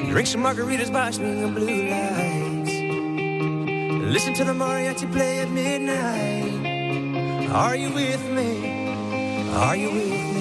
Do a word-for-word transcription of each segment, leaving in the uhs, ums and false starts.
Drink some margaritas by swinging blue lights. Listen to the mariachi play at midnight. Are you with me? Are you with me?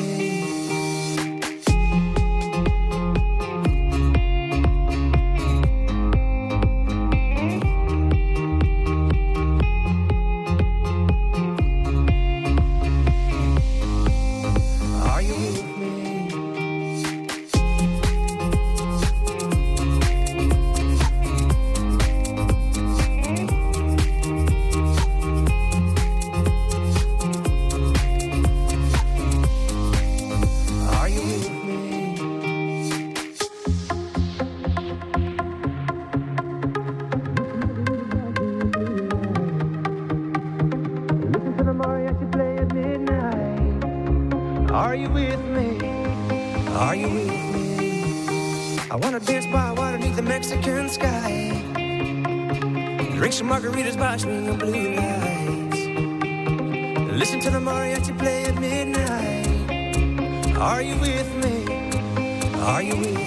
Margaritas by swinging blue lights. Listen to the mariachi play at midnight. Are you with me? Are you with me?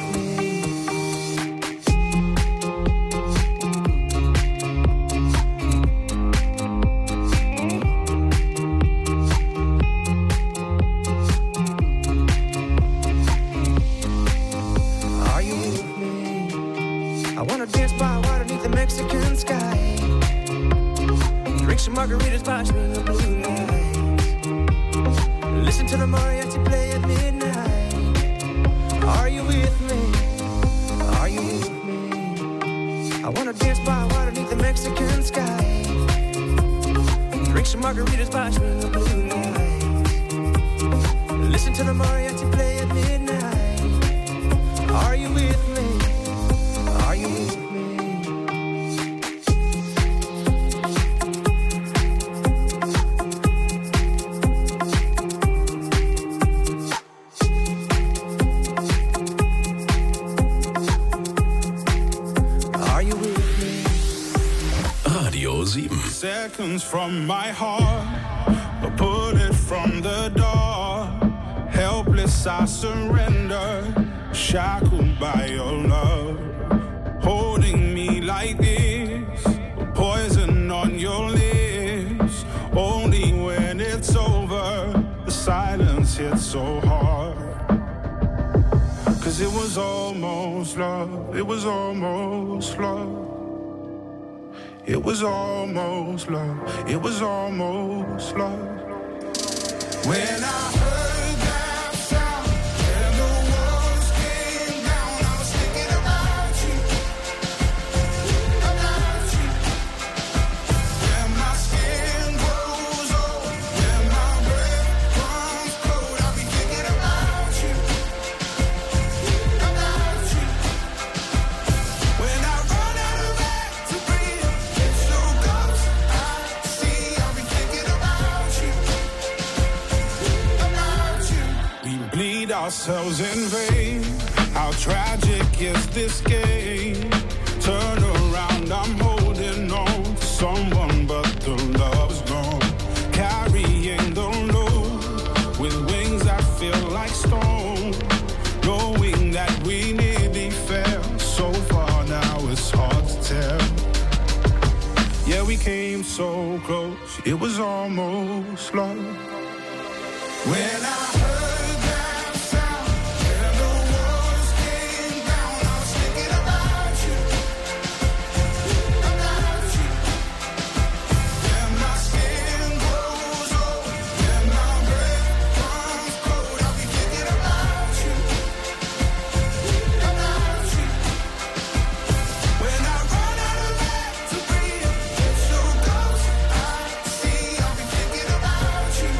Are you with me? I wanna dance by water beneath the Mexican sky. Drink some margaritas by swinging blue lights. Listen to the mariachi play at midnight. Are you with me? Are you with me? I wanna dance by water beneath the Mexican sky. Drink some margaritas by swinging blue lights. Listen to the mariachi play at midnight. Are you with me? Are you with me? Seconds from my heart, a bullet from the door. Helpless I surrender, shackled by your love. Holding me like this, poison on your lips. Only when it's over, the silence hits so hard. Cause it was almost love, it was almost love. It was almost love, it was almost love. When I heard that sound and the walls came down, I was thinking about you, about you. When my skin grows old, when my breath comes cold, I'll be thinking about you, about you. When I run out of air to breathe, ourselves in vain. How tragic is this game? Turn around, I'm holding on to someone, but the love's gone. Carrying the load with wings that feel like stone. Knowing that we nearly fell so far, now it's hard to tell. Yeah, we came so close, it was almost love. When I heard that sound and the walls came down, I was thinking about you, about you. When my skin grows old, when my breath comes cold, I'll be thinking about you, about you. When I run out of air to breathe, it's so close I see, I'll be thinking about you.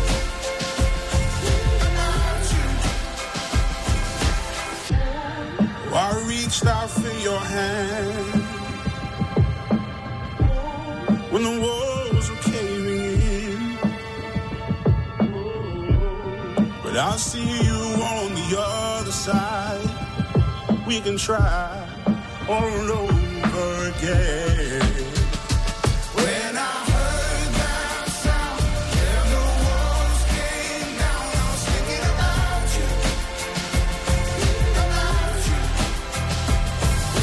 I reached out for your hand when the walls were caving in, but I see you on the other side. We can try all over again. When I heard that sound and the walls came down, I was thinking about you, about you.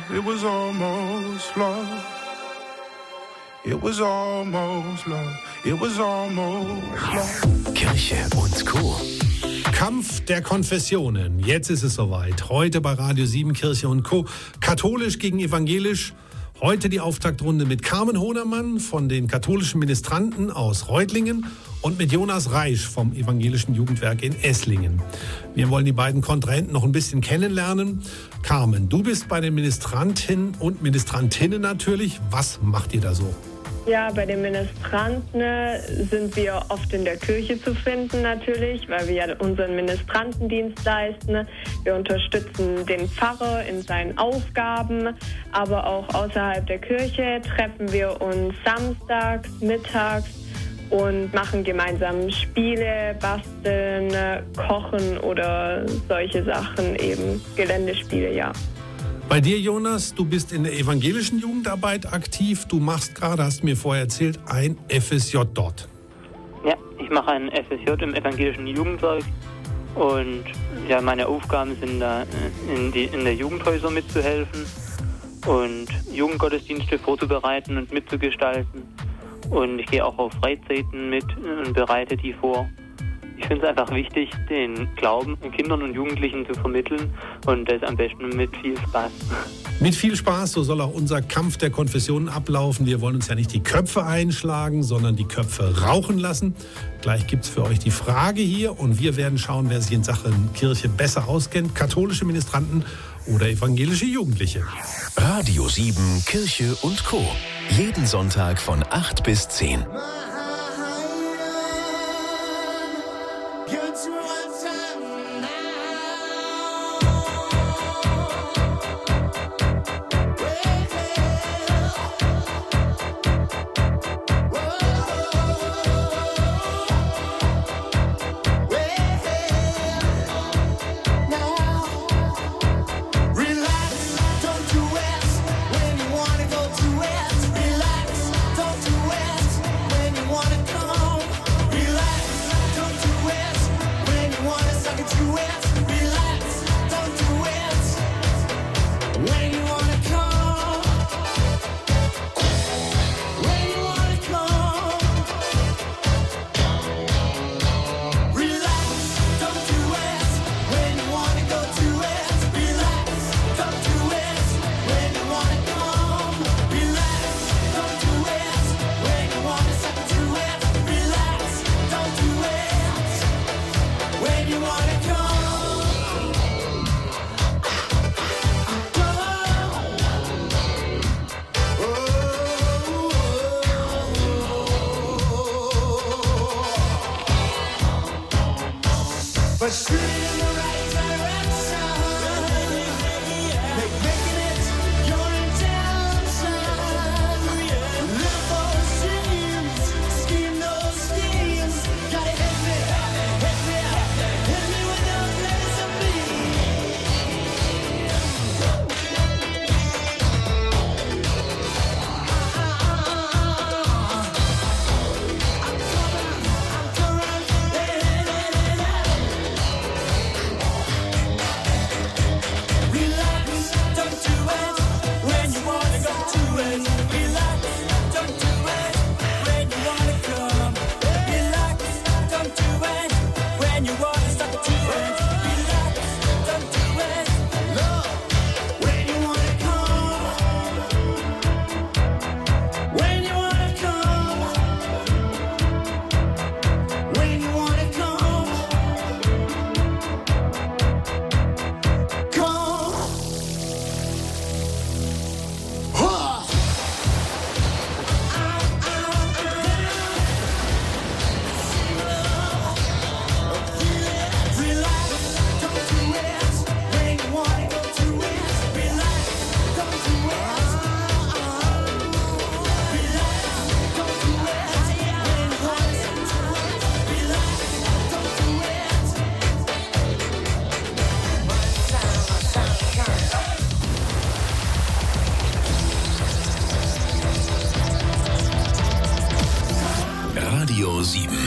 it was almost love. It was almost love. It was almost love. Kirche und Co. Kampf der Konfessionen. Jetzt ist es soweit. Heute bei Radio sieben Kirche und Co. Katholisch gegen evangelisch. Heute die Auftaktrunde mit Carmen Hohnermann von den katholischen Ministranten aus Reutlingen und mit Jonas Reisch vom evangelischen Jugendwerk in Esslingen. Wir wollen die beiden Kontrahenten noch ein bisschen kennenlernen. Carmen, du bist bei den Ministrantinnen und Ministrantinnen natürlich. Was macht ihr da so? Ja, bei den Ministranten sind wir oft in der Kirche zu finden natürlich, weil wir ja unseren Ministrantendienst leisten. Wir unterstützen den Pfarrer in seinen Aufgaben, aber auch außerhalb der Kirche treffen wir uns samstags, mittags und machen gemeinsam Spiele, basteln, kochen oder solche Sachen, eben Geländespiele, ja. Bei dir, Jonas, du bist in der evangelischen Jugendarbeit aktiv. Du machst gerade, hast mir vorher erzählt, ein F S J dort. Ja, ich mache ein F S J im evangelischen Jugendwerk und ja, meine Aufgaben sind da, in, die, in der Jugendhäuser mitzuhelfen und Jugendgottesdienste vorzubereiten und mitzugestalten. Und ich gehe auch auf Freizeiten mit und bereite die vor. Ich finde es einfach wichtig, den Glauben Kindern und Jugendlichen zu vermitteln und das am besten mit viel Spaß. Mit viel Spaß, so soll auch unser Kampf der Konfessionen ablaufen. Wir wollen uns ja nicht die Köpfe einschlagen, sondern die Köpfe rauchen lassen. Gleich gibt es für euch die Frage hier und wir werden schauen, wer sich in Sachen Kirche besser auskennt. Katholische Ministranten oder evangelische Jugendliche. Radio sieben Kirche und Co. Jeden Sonntag von acht bis zehn. Radio sieben.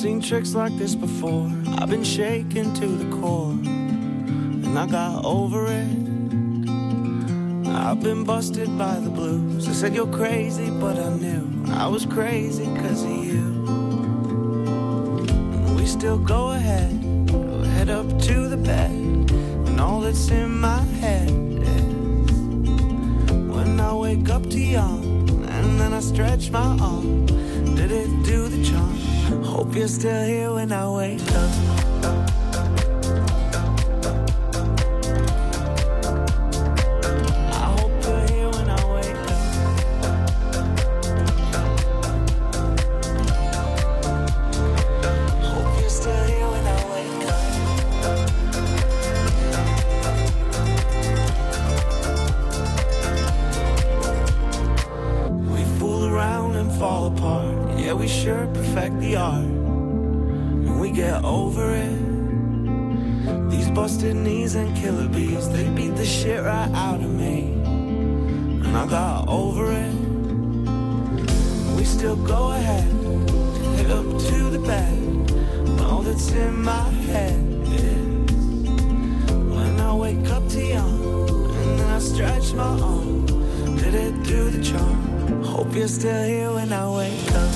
seen tricks like this before. I've been shaken to the core, and I got over it. I've been busted by the blues. I said you're crazy, but I knew I was crazy cause of you. And we still go ahead, go head up to the bed, and all that's in my head is when I wake up to yawn, and then I stretch my arm. Did it do the charm? Hope you're still here when I wake up. You're still here when I wake up.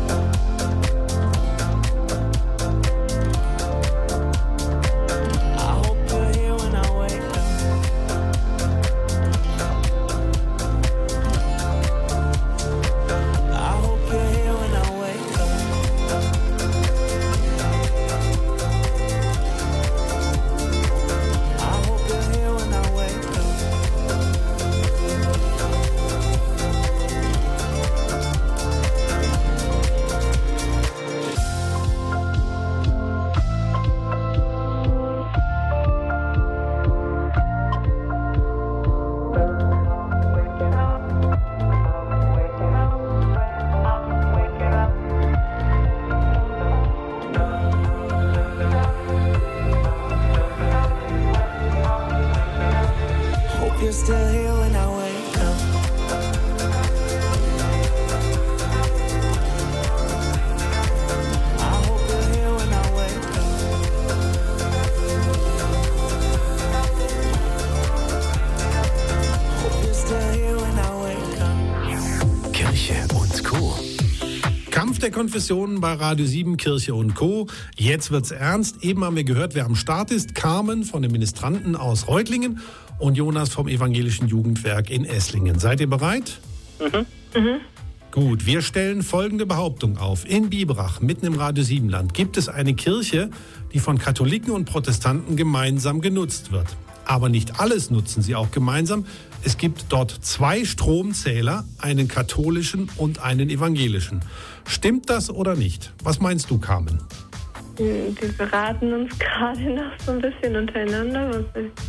Der Konfessionen bei Radio sieben, Kirche und Co. Jetzt wird's ernst. Eben haben wir gehört, wer am Start ist. Carmen von den Ministranten aus Reutlingen und Jonas vom Evangelischen Jugendwerk in Esslingen. Seid ihr bereit? Mhm. Mhm. Gut, wir stellen folgende Behauptung auf. In Biberach, mitten im Radio sieben Land, gibt es eine Kirche, die von Katholiken und Protestanten gemeinsam genutzt wird. Aber nicht alles nutzen sie auch gemeinsam. Es gibt dort zwei Stromzähler, einen katholischen und einen evangelischen. Stimmt das oder nicht? Was meinst du, Carmen? Wir beraten uns gerade noch so ein bisschen untereinander.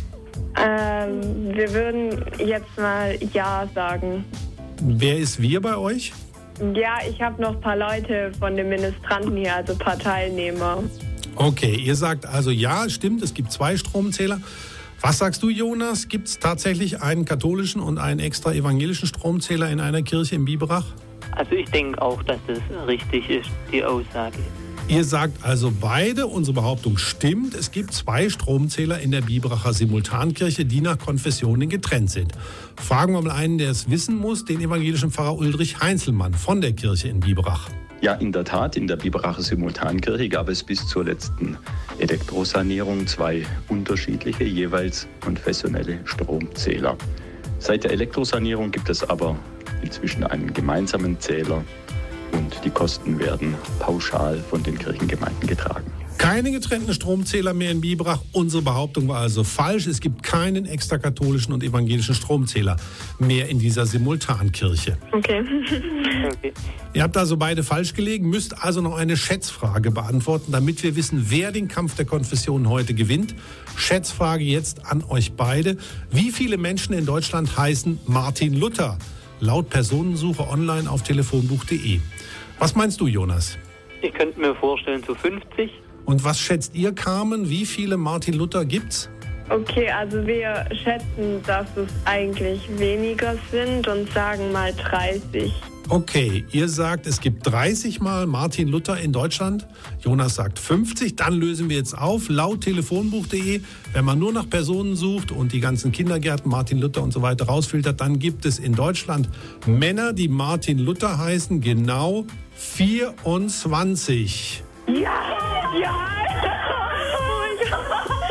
Ähm, wir würden jetzt mal Ja sagen. Wer ist wir bei euch? Ja, ich habe noch ein paar Leute von den Ministranten hier, also ein paar Teilnehmer. Okay, ihr sagt also ja, stimmt, es gibt zwei Stromzähler. Was sagst du, Jonas? Gibt es tatsächlich einen katholischen und einen extra evangelischen Stromzähler in einer Kirche in Biberach? Also ich denke auch, dass das richtig ist, die Aussage. Ihr sagt also beide, unsere Behauptung stimmt. Es gibt zwei Stromzähler in der Biberacher Simultankirche, die nach Konfessionen getrennt sind. Fragen wir mal einen, der es wissen muss, den evangelischen Pfarrer Ulrich Heinzelmann von der Kirche in Biberach. Ja, in der Tat, in der Biberacher Simultankirche gab es bis zur letzten Elektrosanierung zwei unterschiedliche, jeweils konfessionelle Stromzähler. Seit der Elektrosanierung gibt es aber inzwischen einen gemeinsamen Zähler und die Kosten werden pauschal von den Kirchengemeinden getragen. Keine getrennten Stromzähler mehr in Biberach. Unsere Behauptung war also falsch. Es gibt keinen extra katholischen und evangelischen Stromzähler mehr in dieser Simultankirche. Okay. Okay. Ihr habt also beide falsch gelegen, müsst also noch eine Schätzfrage beantworten, damit wir wissen, wer den Kampf der Konfessionen heute gewinnt. Schätzfrage jetzt an euch beide. Wie viele Menschen in Deutschland heißen Martin Luther? Laut Personensuche online auf telefonbuch punkt de. Was meinst du, Jonas? Ich könnte mir vorstellen, so fünfzig. Und was schätzt ihr, Carmen? Wie viele Martin Luther gibt's? Okay, also wir schätzen, dass es eigentlich weniger sind und sagen mal dreißig. Okay, ihr sagt, es gibt dreißig Mal Martin Luther in Deutschland. Jonas sagt fünfzig. Dann lösen wir jetzt auf. Laut telefonbuch punkt de, wenn man nur nach Personen sucht und die ganzen Kindergärten, Martin Luther und so weiter rausfiltert, dann gibt es in Deutschland Männer, die Martin Luther heißen, genau vierundzwanzig. Ja, ja. Oh mein Gott.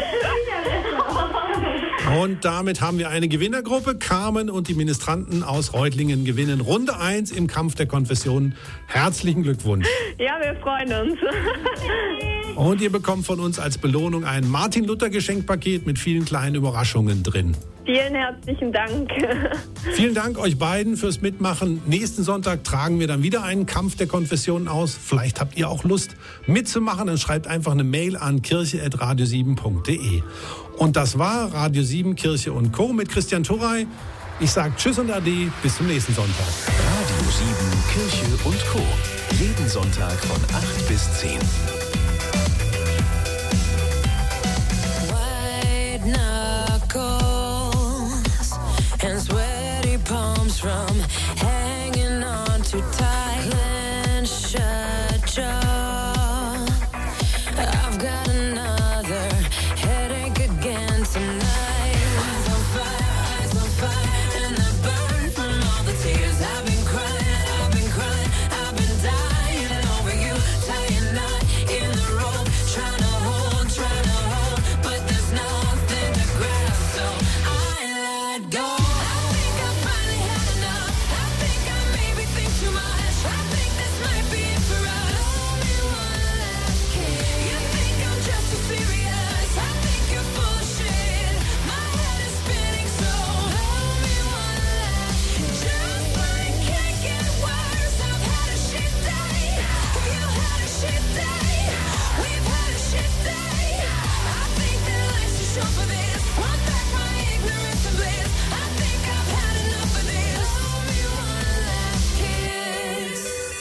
Und damit haben wir eine Gewinnergruppe. Carmen und die Ministranten aus Reutlingen gewinnen Runde eins im Kampf der Konfessionen. Herzlichen Glückwunsch. Ja, wir freuen uns. Und ihr bekommt von uns als Belohnung ein Martin-Luther-Geschenkpaket mit vielen kleinen Überraschungen drin. Vielen herzlichen Dank. Vielen Dank euch beiden fürs Mitmachen. Nächsten Sonntag tragen wir dann wieder einen Kampf der Konfessionen aus. Vielleicht habt ihr auch Lust mitzumachen. Dann schreibt einfach eine Mail an kirche at radio sieben punkt de. Und das war Radio sieben Kirche und Co. mit Christian Turrey. Ich sage Tschüss und Ade. Bis zum nächsten Sonntag. Radio sieben Kirche und Co. Jeden Sonntag von acht bis zehn. White knuckles and sweaty palms from hanging on too tight. Clenched shut jaw. I've got another headache again tonight. Eyes on fire, eyes on fire, and the burn from all the tears I've been crying, I've been crying, I've been dying over you, tying knot in the rope, trying to hold, trying to hold, but there's nothing to grab, so I let go. I think I finally had enough. I think I maybe think too much. I think this might be it for us. Only one last kiss. You think I'm just too serious? I think you're full of shit. My head is spinning, so hold me one last kiss. Just when it can't get worse, I've had a shit day. You had a shit day. We've had a shit day. I think that life's too short for this. Want back my ignorance and bliss. I think I've had enough of this. Hold me one last kiss.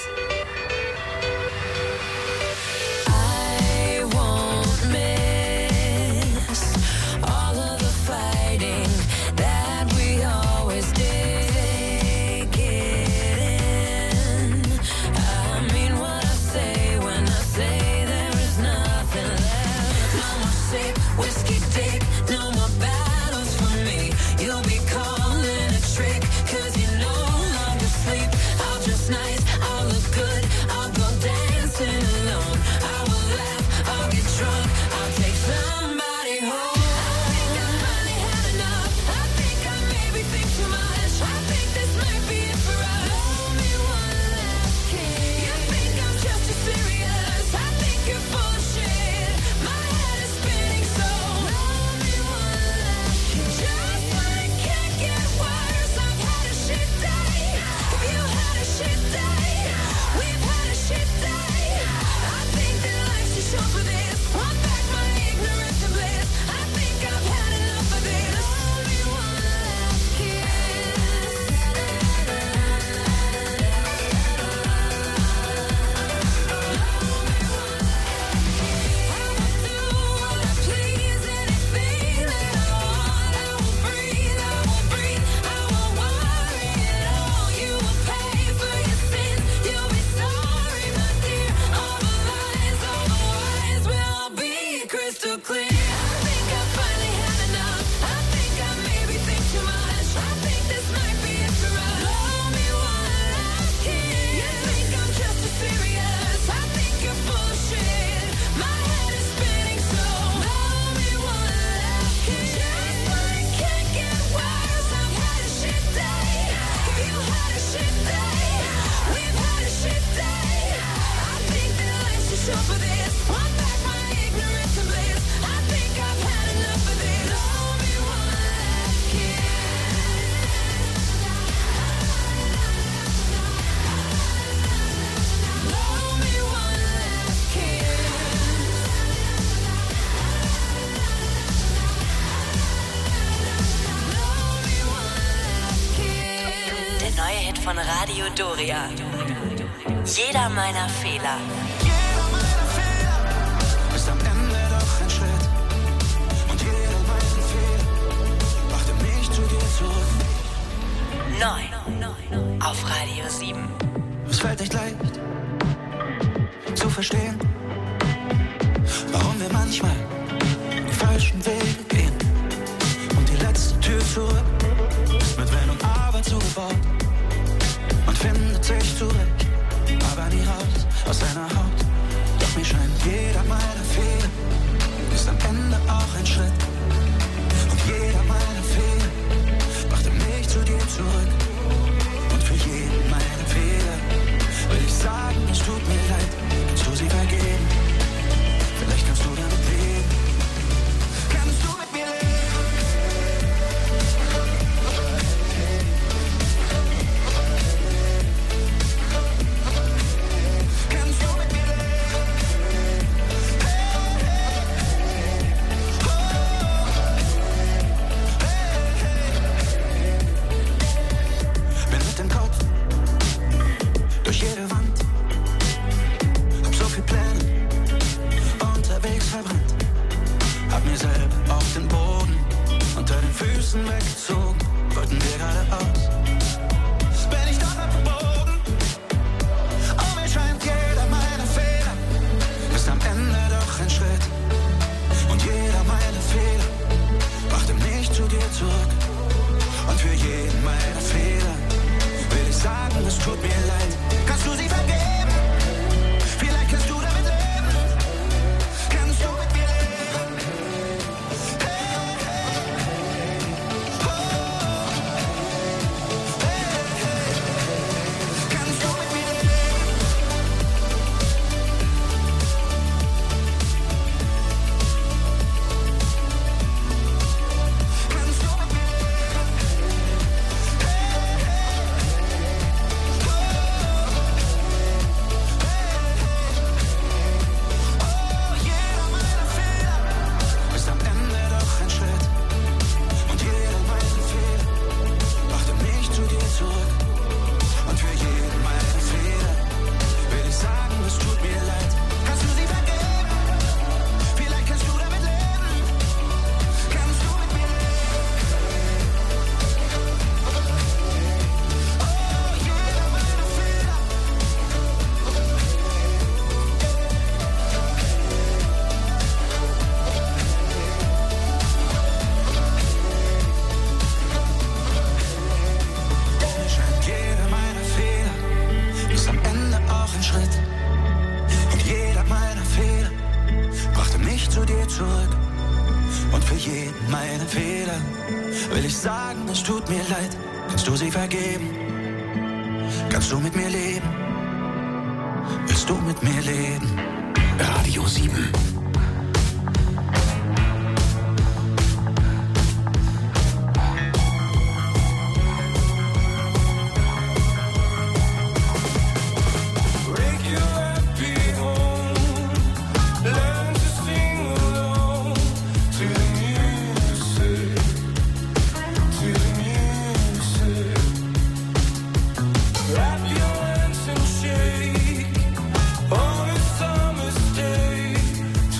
I won't miss all of the fighting that we always did. Take it in. I mean what I say when I say there is nothing left. No more sip, whiskey dick, no more battles for me. You'll be calling a trick, cause you no longer sleep. I'll dress nice, I'll look good, I'll go dancing alone. I will laugh, I'll get drunk, I'll take somebody home. I think I finally had enough. I think I maybe think too much. I think this might be it for us. Hold me one last kiss. You think I'm just too serious? I think you're full of shit. My head is spinning, so hold me one last kiss. Just when it can't get worse, I've had a shit day. You had a shit day. We've had a shit day. I think that life's too short for this. Want back my ignorance and bliss. I think I've had enough of this. Hold me one last kiss. I will do what I please, anything that I want. I will breathe, I will breathe, I won't worry at all. You will pay for your sins, you'll be sorry, my dear. All the lies, all the lies will all be crystal clear. I think I finally had enough. I think I maybe think too much. I think this might be it for us. Hold me one last kiss. You think I'm just too serious? I think you're full of shit. My head is spinning, so hold me one last kiss. Just when it can't get worse, I've had a shit day. You had a shit day. We've had a shit day. I think that life's too short for this. Want back my ignorance and bliss. I think I've had enough of this. Hold me one last kiss. Hold me one last kiss. Hold me one last kiss. Der neue Hit von Radio Doria. Jeder meiner Fehler. Jeder meiner Fehler ist am Ende doch ein Schritt. Und jeder meiner Fehler brachte mich zu dir zurück. Neu auf Radio sieben. Es fällt nicht leicht zu verstehen, warum wir manchmal die falschen Wege gehen. Und die letzte Tür zurück ist mit Wenn und Aber zugebaut. Man findet sich zurecht, aber nie raus aus seiner Haut. Doch mir scheint, jeder meiner Fehler ist am Ende auch ein Schritt. Und jeder meiner Fehler brachte mich zu dir zurück. Und für jeden meiner Fehler will ich sagen, es tut mir leid. Kannst du sie vergeben? Vielleicht kannst du damit leben. Kannst du mit mir leben? Kannst du mit mir leben? Bin mit dem Kopf durch jede Wand, hab so viel Pläne unterwegs verbrannt, hab mir selber auf den Boden unter den Füßen weggezogen, wollten wir geradeaus, bin ich doch abgebogen. Oh, mir scheint, jeder meiner Fehler ist am Ende doch ein Schritt. Und jeder meiner Fehler brachte mich zu dir zurück. Und für jeden meiner Fehler will ich sagen, es tut mir leid. Kannst du sie vergeben? Vielleicht kannst du damit leben. Kannst du mit mir leben? Hey, hey, oh, hey, hey. Kannst du mit mir leben? Kannst du mit mir Oh, jeder meiner Fehler ist am Ende doch ein Schritt. Und jeder meiner Fehler brachte mich zu dir zurück. Und für jeden meiner Fehler will ich sagen, es tut mir leid. Kannst du sie vergeben? Vielleicht kannst du damit leben. Kannst du mit mir leben? Oh, jeder meiner Fehler. Mir scheint, jeder meiner Fehler ist am Ende auch ein Schritt. Und jeder meiner Fehler brachte mich zu dir zurück. Und für jeden meiner Fehler will ich sagen, es tut mir leid. Kannst du sie vergeben? Kannst du mit mir leben? Willst du mit mir leben? Radio sieben. Break your happy home. Learn to sing along to the music, to the music. Wrap your hands and shake on a summer's day.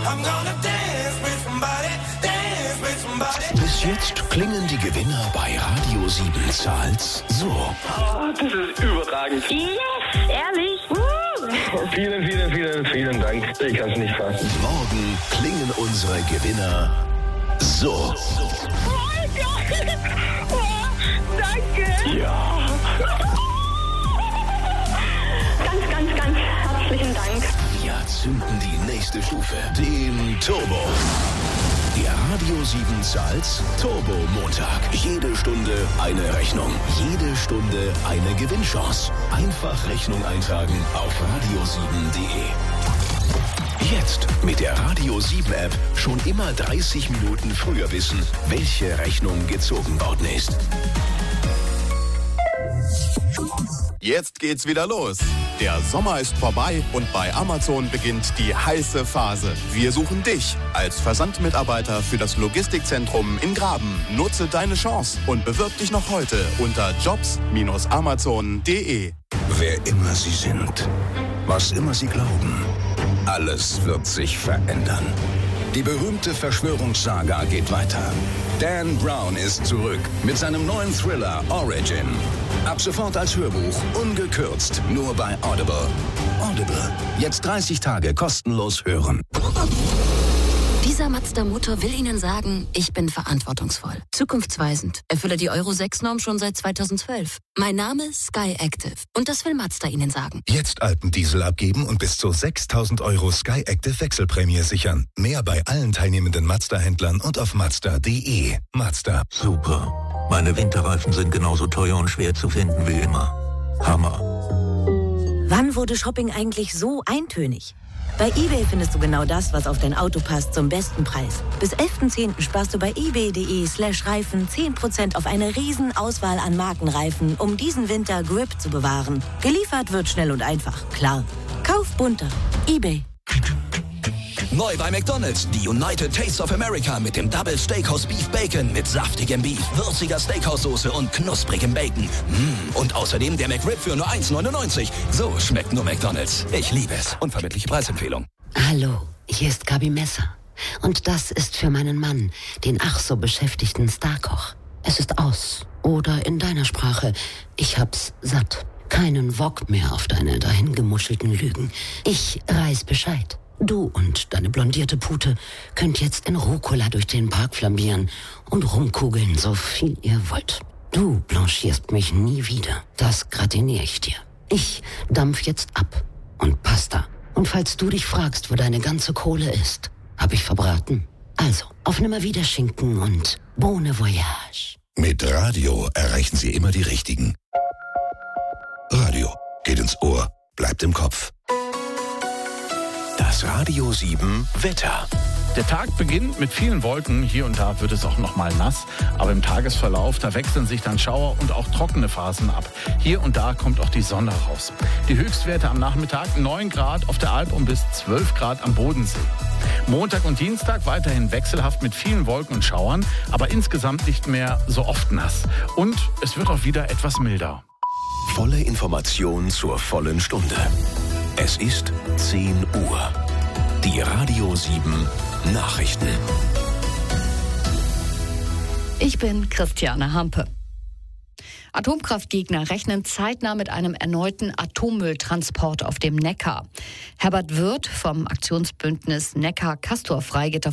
I'm gonna dance with somebody, dance with somebody. Bis jetzt klingen die Gewinner bei Radio sieben Zahls so. Oh, das ist überragend. Yes, ehrlich? Uh. Vielen, vielen, vielen, vielen Dank. Ich kann es nicht fassen. Morgen klingen unsere Gewinner so. Oh Gott! Oh, danke! Ja. Ganz, ganz, ganz herzlichen Dank. Wir zünden die nächste Stufe, den Turbo. Der Radio sieben Zahls Turbo Montag. Jede Stunde eine Rechnung. Jede Stunde eine Gewinnchance. Einfach Rechnung eintragen auf radio sieben punkt de. Jetzt mit der Radio sieben App schon immer dreißig Minuten früher wissen, welche Rechnung gezogen worden ist. Jetzt geht's wieder los. Der Sommer ist vorbei und bei Amazon beginnt die heiße Phase. Wir suchen dich als Versandmitarbeiter für das Logistikzentrum in Graben. Nutze deine Chance und bewirb dich noch heute unter jobs Bindestrich amazon punkt de. Wer immer Sie sind, was immer Sie glauben, alles wird sich verändern. Die berühmte Verschwörungssaga geht weiter. Dan Brown ist zurück mit seinem neuen Thriller Origin. Ab sofort als Hörbuch, ungekürzt, nur bei Audible. Audible, jetzt dreißig Tage kostenlos hören. Dieser Mazda-Motor will Ihnen sagen, ich bin verantwortungsvoll, zukunftsweisend, erfülle die Euro sechs Norm schon seit zweitausendzwölf. Mein Name Sky Active und das will Mazda Ihnen sagen. Jetzt Alpendiesel abgeben und bis zu sechstausend Euro Sky Active Wechselprämie sichern. Mehr bei allen teilnehmenden Mazda-Händlern und auf mazda punkt de. Mazda. Super. Meine Winterreifen sind genauso teuer und schwer zu finden wie immer. Hammer. Wann wurde Shopping eigentlich so eintönig? Bei eBay findest du genau das, was auf dein Auto passt, zum besten Preis. Bis elften zehnten sparst du bei ebay.de slash Reifen zehn Prozent auf eine riesen Auswahl an Markenreifen, um diesen Winter Grip zu bewahren. Geliefert wird schnell und einfach, klar. Kauf bunter. eBay. Neu bei McDonald's, die United Tastes of America mit dem Double Steakhouse Beef Bacon mit saftigem Beef, würziger Steakhouse-Soße und knusprigem Bacon. Mm, und außerdem der McRib für nur eins neunundneunzig. So schmeckt nur McDonald's. Ich liebe es. Unverbindliche Preisempfehlung. Hallo, hier ist Gabi Messer. Und das ist für meinen Mann, den ach so beschäftigten Starkoch. Es ist aus. Oder in deiner Sprache, ich hab's satt. Keinen Wok mehr auf deine dahingemuschelten Lügen. Ich reiß Bescheid. Du und deine blondierte Pute könnt jetzt in Rucola durch den Park flambieren und rumkugeln, so viel ihr wollt. Du blanchierst mich nie wieder. Das gratiniere ich dir. Ich dampf jetzt ab und Pasta. Und falls du dich fragst, wo deine ganze Kohle ist, hab ich verbraten. Also, auf Nimmerwieder Schinken und Bon Voyage. Mit Radio erreichen Sie immer die Richtigen. Radio geht ins Ohr, bleibt im Kopf. Das Radio sieben Wetter. Der Tag beginnt mit vielen Wolken. Hier und da wird es auch noch mal nass. Aber im Tagesverlauf, da wechseln sich dann Schauer und auch trockene Phasen ab. Hier und da kommt auch die Sonne raus. Die Höchstwerte am Nachmittag neun Grad auf der Alp und bis zwölf Grad am Bodensee. Montag und Dienstag weiterhin wechselhaft mit vielen Wolken und Schauern, aber insgesamt nicht mehr so oft nass. Und es wird auch wieder etwas milder. Volle Information zur vollen Stunde. Es ist zehn Uhr. Die Radio sieben Nachrichten. Ich bin Christiane Hampe. Atomkraftgegner rechnen zeitnah mit einem erneuten Atommülltransport auf dem Neckar. Herbert Wirth vom Aktionsbündnis Neckar-Castor-Freigitter